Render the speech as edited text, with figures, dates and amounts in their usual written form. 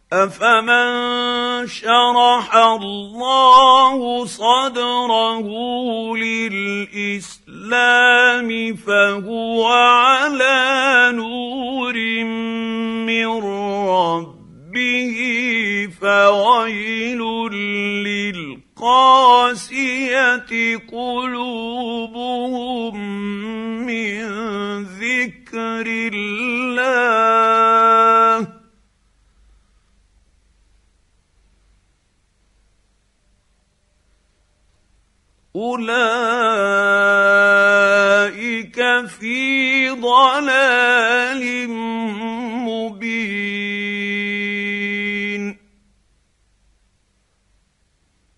افمن شرح الله صدره للاسلام فهو على نور من ربه فويل للقاسيه قلوبهم من ذكر الله أولئك في ضلال